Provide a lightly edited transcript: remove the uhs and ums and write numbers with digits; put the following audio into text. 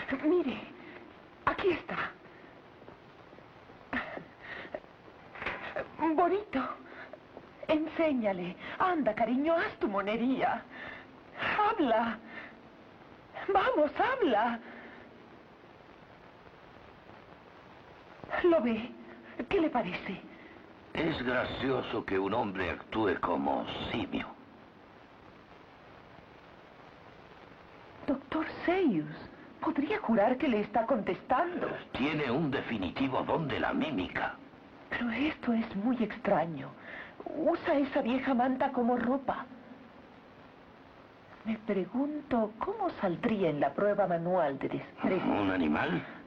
Mire, aquí está. Bonito. Enséñale. Anda, cariño, haz tu monería. Habla. Vamos, habla. ¿Lo ve? ¿Qué le parece? Es gracioso que un hombre actúe como simio. Doctor Seuss, podría jurar que le está contestando. Tiene un definitivo don de la mímica. Pero esto es muy extraño. Usa esa vieja manta como ropa. Me pregunto, ¿cómo saldría en la prueba manual de destreza? ¿Un animal?